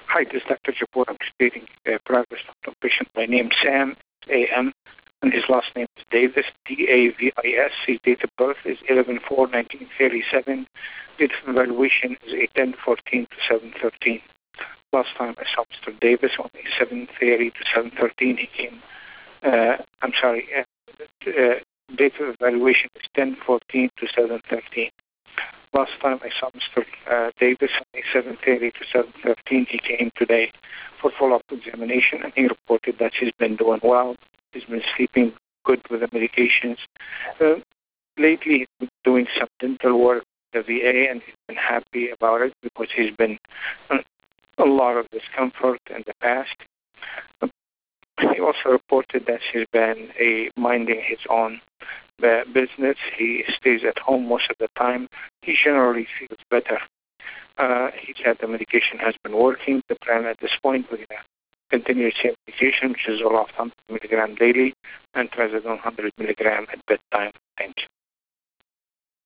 Hi, this is Dr. Japoor. I'm treating a private symptom patient by name Sam, A.M., and his last name is Davis, D-A-V-I-S. His date of birth is 11/4/1937. Date of evaluation is a 10/14 to 7/13. Last time I saw Mr. Davis on a 7:30 to 7:13. He came, date of evaluation is 10/14 to 7/13. Last time I saw Mr. Davis on a 7:30 to 7:13. He came today for follow-up examination, and he reported that he's been doing well. He's been sleeping good with the medications. Lately, he's been doing some dental work at the VA, and he's been happy about it because he's been a lot of discomfort in the past. He also reported that he's been minding his own business. He stays at home most of the time. He generally feels better. He said the medication has been working. The plan at this point, we're going to continue the same medication, which is Zoloft 100 milligram daily and Trazodone 100 milligram at bedtime. Thank you.